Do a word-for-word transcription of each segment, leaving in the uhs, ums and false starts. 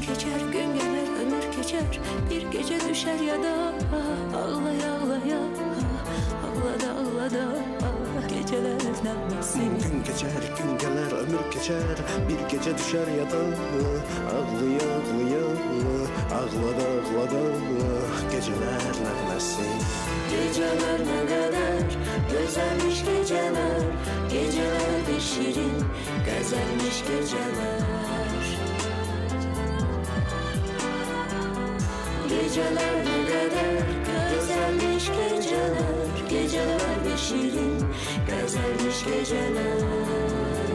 geçer, gün gelir, ömür geçer. Bir gece düşer ya da ağlaya ağlaya, ağlada ağlada geceler nefesi. Gün geçer, gün gelir, ömür geçer. Bir gece düşer ya da ağlaya ağlaya, ağlada ağlada geceler nefesi. Geceler ne kadar güzelmiş geceler, geceler de şirin, güzelmiş geceler. Geceler ne kadar güzelmiş geceler, geceler de şirin, güzelmiş geceler.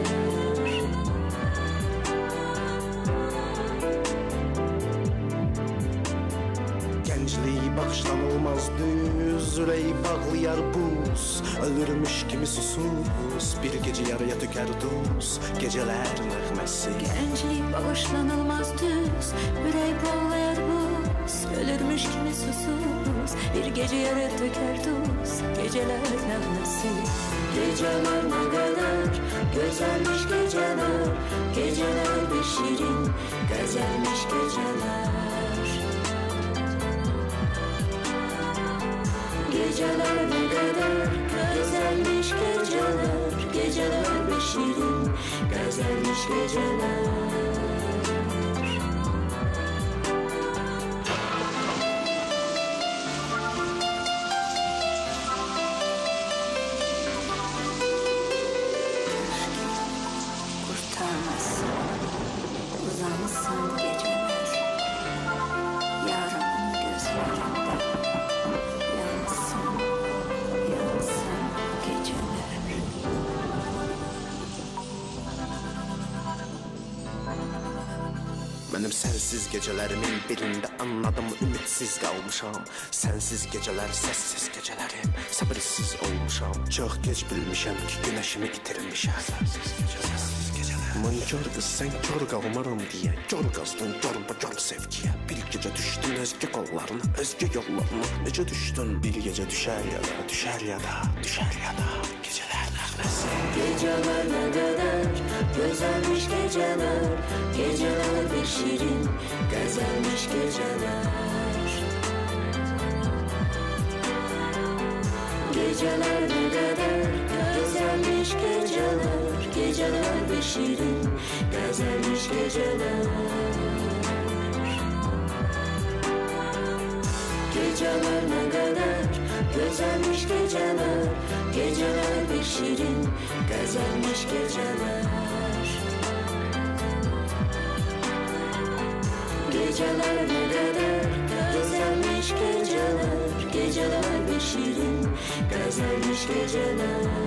Gençliği bağışlanılmaz düz, yüreği bağlayar buz. Ölürmüş kimi susuz, bir gece yarıya tüker duz. Geceler nəğməsi. Gençlik bağışlanılmaz düz, yüreği bağlayar buz. Ölürmüş kimi susuz, bir gece yarıya tüker duz. Geceler nəğməsi. Geceler ne kadar güzelmiş geceler, geceler de şirin, güzelmiş geceler. Geceler ne kadar güzelmiş geceler, geceler de şirin, güzelmiş geceler. Kurtarmasın, uzansın geceler, yarımın gözlerinde. Yansın, yansın geceler. Mənim sənsiz gecələrimin birində anladım, ümidsiz qalmışam. Sənsiz gecələr, səssiz gecələrim, səbirsiz olmuşam. Çox gec bilmişəm ki, günəşimi itirmişəm. Sənsiz gecələr, səssiz gecələr. Mankar qız, sən kör qalmaram deyə, kör qazdın, kör bu kör sevgiyə. Bir gecə düşdün özgə qollarına, özgə yollarına. Necə düşdün? Bir gecə düşər ya da, düşər ya da, düşər ya da. Gecələr nəğməsi. Geceler ne kadar güzelmiş geceler, geceler de şirin, güzelmiş geceler. Geceler ne kadar güzelmiş geceler, geceler de şirin, güzelmiş geceler. Geceler ne kadar güzelmiş geceler, geceler de şirin, güzelmiş geceler. Geceler ne kadar güzelmiş geceler, geceler de şirin, güzelmiş geceler.